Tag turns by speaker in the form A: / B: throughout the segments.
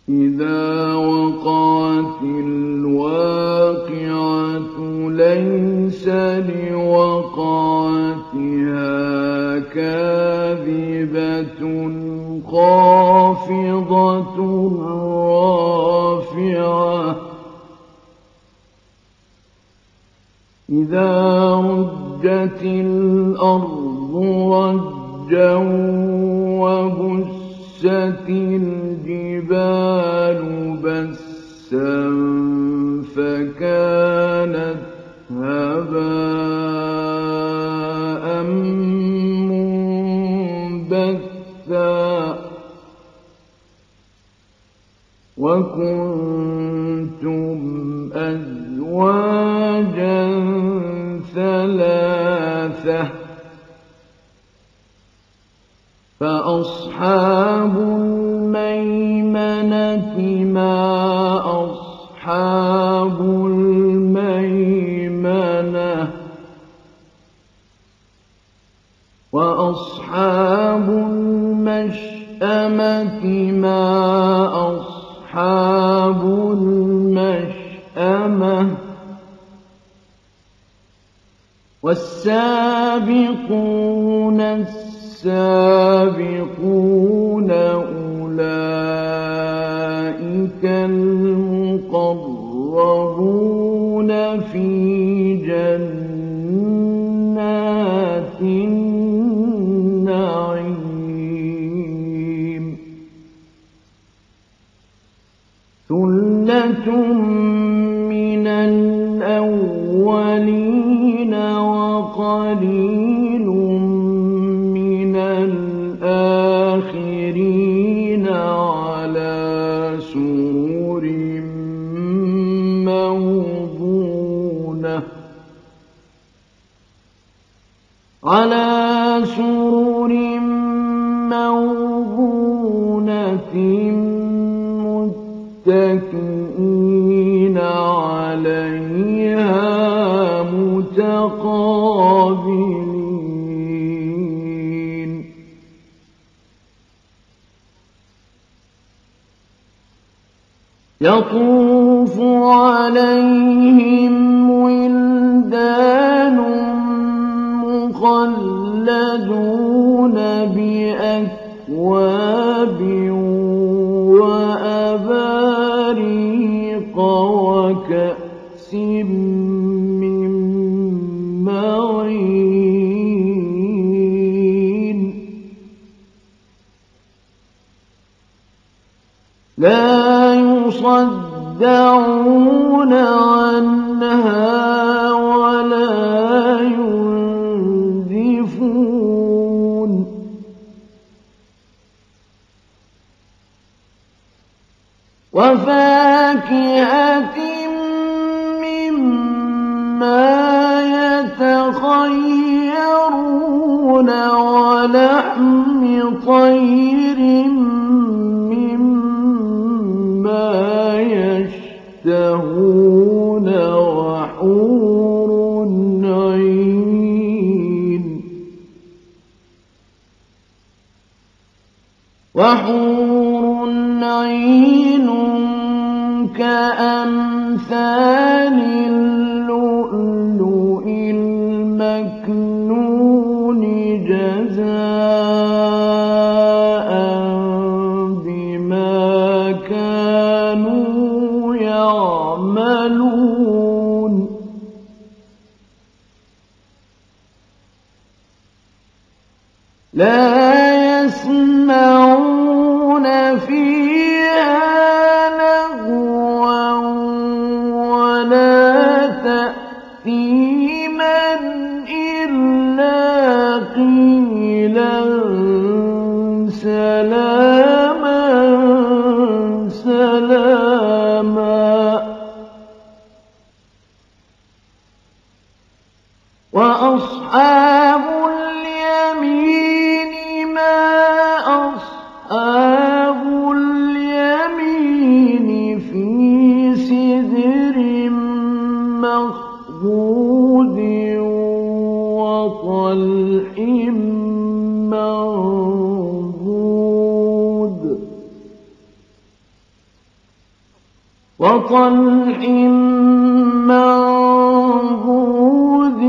A: إذا وقعت الواقعة ليس لوقعتها كاذبة خافضة رافعة إذا رجت الأرض رجا وبست الجبال بسا فكانت هباء منبثا وكنتم أزواجا ثلاثة فأصحاب الميمنة ما أصحاب الميمنة وأصحاب المشأمة ما أصحاب المشأمة والسابقون السابقون أولئك المقربون في جنات النعيم ثلة من الأولين وقليل من الآخرين على سرر موضونة متكئين عليها متقابلين يطوف عليهم ولدان مخلدون بأكواب وأباريق وكأس من معين لا يصدعون عنها ولا ينزفون وفاكهة مما يتخيرون ولحم طير مما يشتهون وحور عين كأمثال اللؤلؤ المكنون جزاء بما كانوا يعملون لا يسمعون فيها لغوا ولا تأثيما إلا قيلا سلاما سلاما وأصحاب اليمين ما أصحاب اليمين وطلح منضود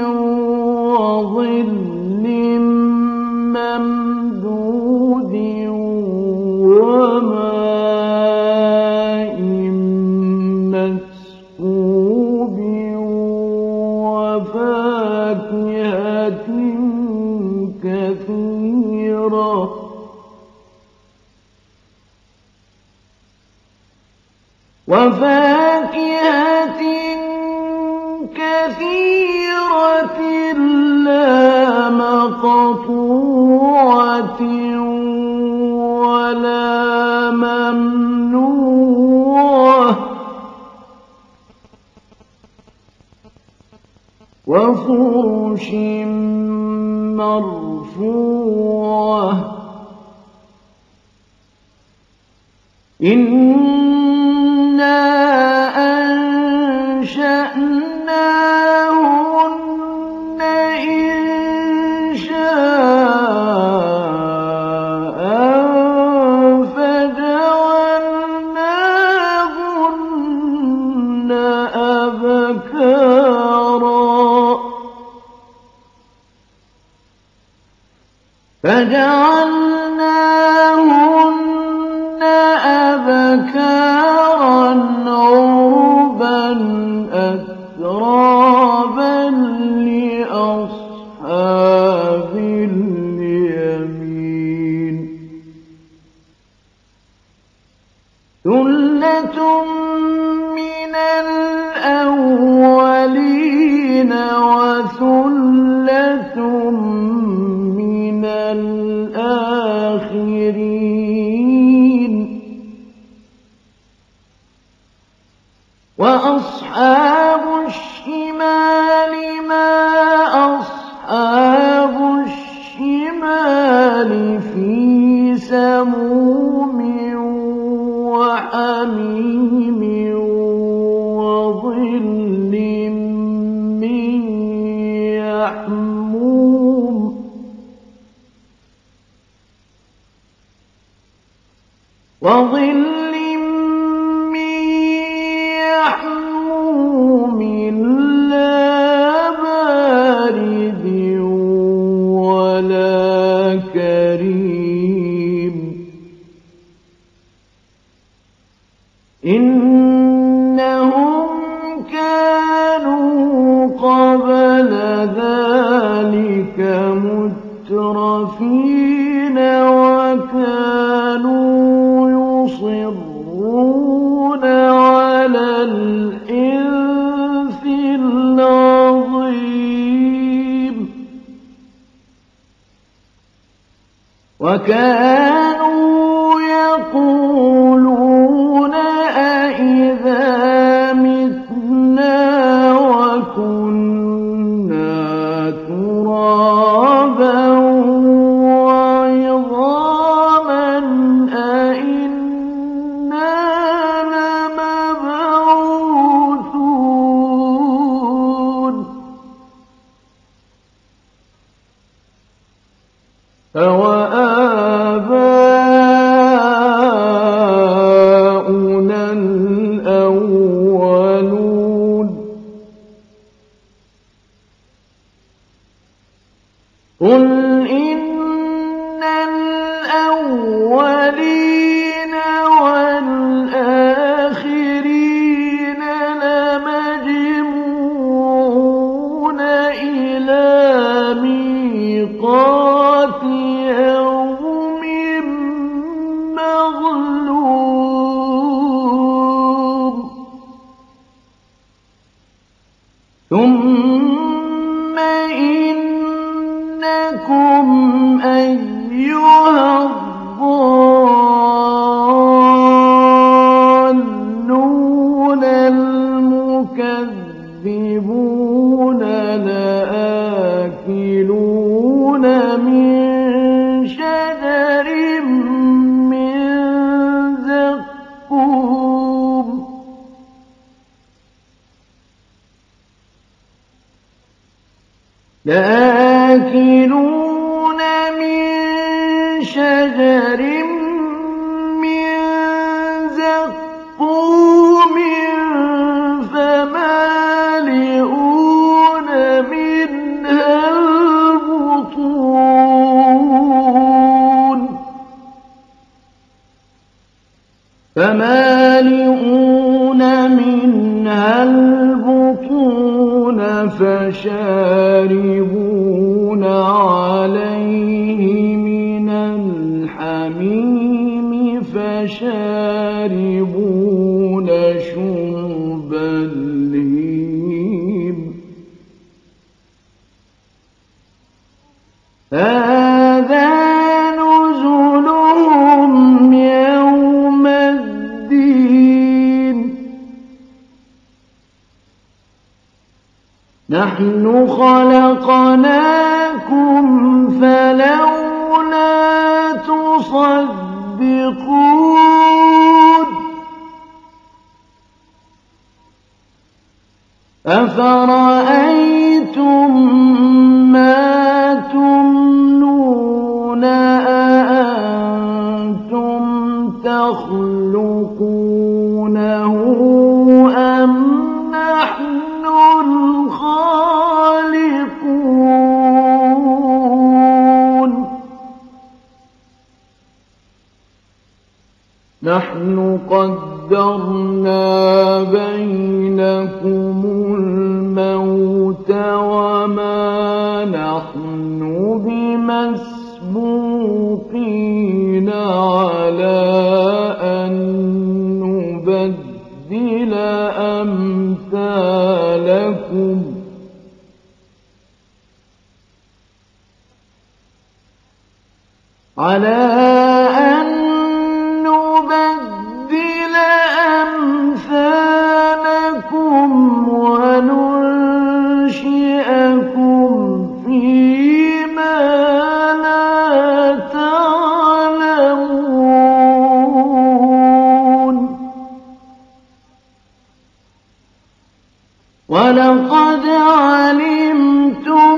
A: وظل ممدود وماء مسكوب وفاكهة كثيرة لا مقطوعة ولا ممنوعة وفرش مرفوعة إنا أنشأناهن إنشاء فجعلناهن أبكارا عربا أترابا لأصحاب اليمين ثلة من الأولين وثلة من الآخرين وأصحاب الشمال ما أصحاب الشمال في سموم وحميم وظل من يحموم لا بارد ولا كريم إنهم كانوا قبل ذلك مترفين وكانوا يصرون على الحنث العظيم وكانوا يقولون أئذا متنا وكنا ترابا وعظاما أئنا لمبعوثون أَوَآبَاؤُنَا الْأَوَّلُونَ قُلْ إِنَّ الْأَوَّلِينَ وَالْآخِرِينَ لَمَجْمُوعُونَ إِلَى مِيقَاتِ يَوْمٍ مَّعْلُومٍ ثُمَّ إِنَّكُمْ أَيُّهَا الضَّالُّونَ المكذبون لآكلون من شجر من زقوم لآكلون من شجر من زقوم فمالئون منها البطون فشاربون عليه من الحميم فشاربون شرب الهيم هذا نزلهم يوم الدين نحن خلقناكم فلولا تصدقون أفرأيتم ما تمنون أأنتم تخلقونه أم نحن الخالقون نحن قدرنا بينكم الموت وما نحن بمسبوقين على أن نبدل أمثالكم على أن نبدل أمثالكم وننشئكم فيما لا تعلمون ولقد علمتم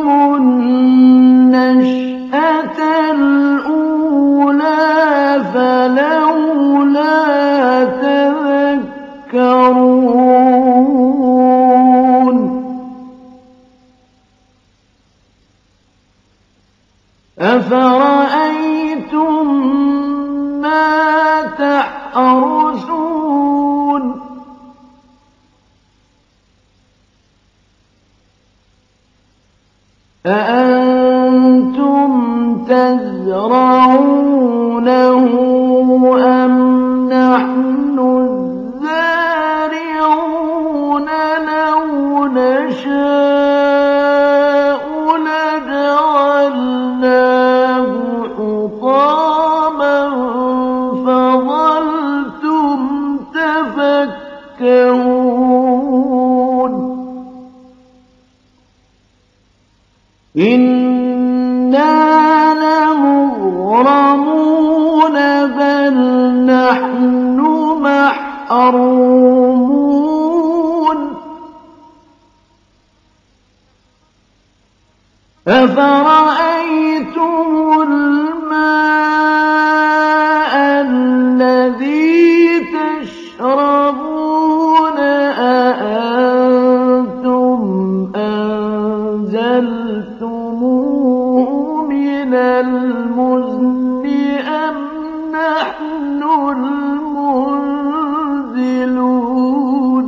A: النشأة الأولى فلولا تذكرون أفرأيتم ما تحرثون أأنتم تزرعونه أم نحن الزارعون لو نشاء لجعلناه حطاما فظلتم تفكهون إنا لمغرمون بل نحن محرومون أفرأيتم الماء الذي تشربون أأنتم أنزلتموه من المزن أم نحن المنزلون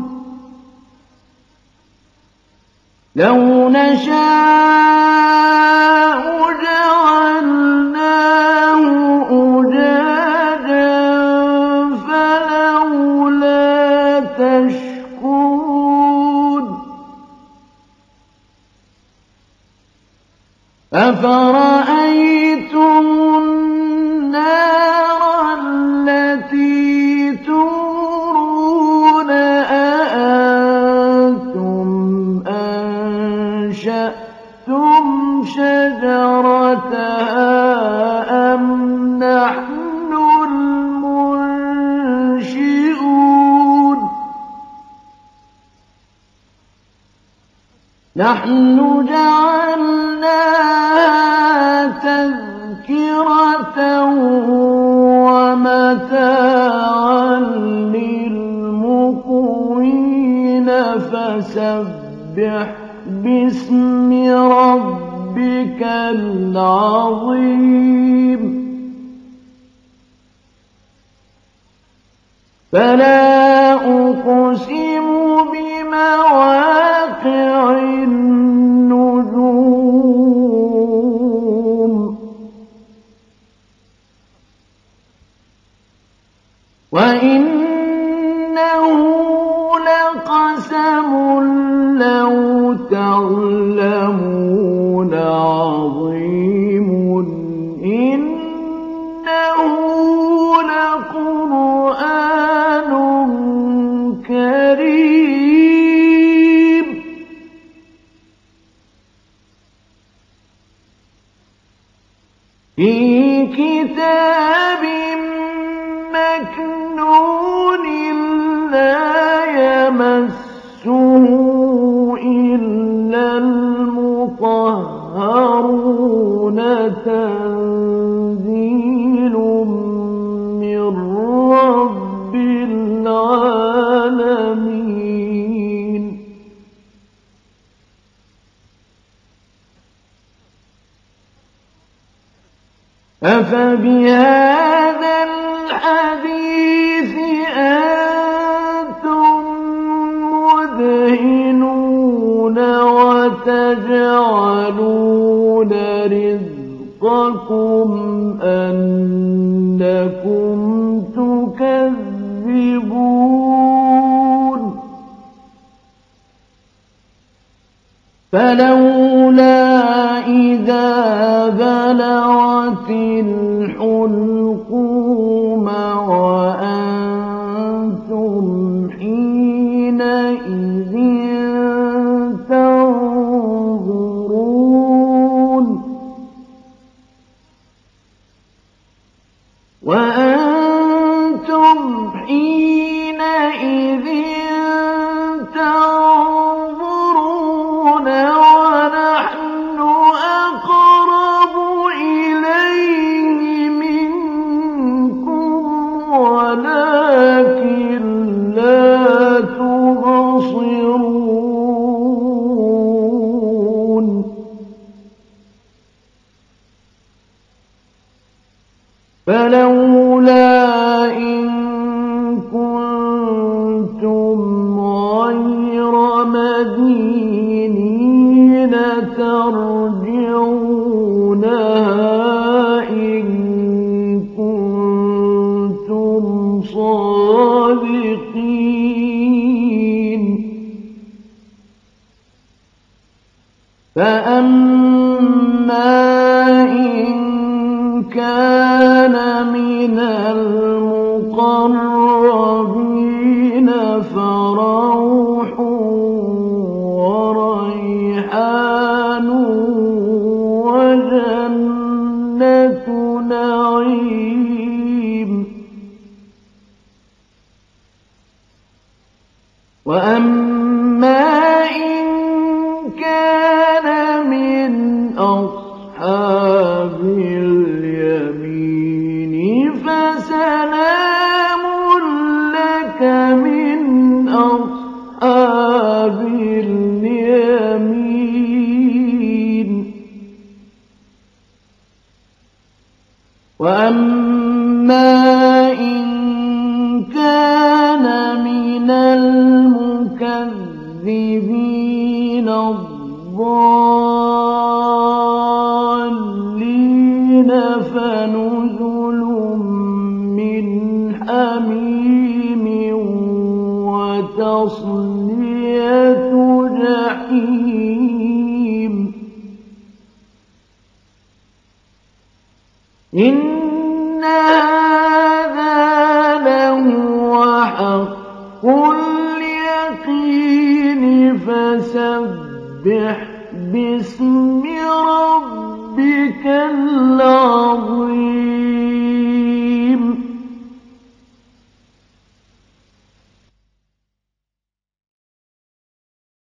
A: لو نشاء جعلناه أجاجا فلولا تشكرون أفرأيتم النار التي تورون أأنتم أنشأتم شجرتها أم نحن المنشئون نحن جعلناها تذكرة ومتاعا للمقوين فسبح باسم ربك العظيم فلا أقسم بمواقع النجوم وإنه لقسم لو تعلمون عظيم إنه لقرآن كريم في كتاب مكنون لا يمسه إلا المطهرون تنزيل من رب العالمين أفبهذا الحديث أنتم مدهنون وتجعلون رزقكم أنكم تكذبون فلولا إذا بلغت الحلقوم وأنتم حينئذ تنظرون ونحن أقرب إليه منكم ولكن لا تبصرون فلولا إن كنتم غير مدينين ترجعونها إن كنتم صادقين فأما إن كان من المقربين فروح وريحان وجنة نعيم وأما إن كان من أصحاب اليمين فسلام لك من أصحاب اليمين وأما إن كان من المكذبين الضالين فنزل من حميم وتصلية جحيم إن هذا لهو حق اليقين فسبح باسم ربك العظيم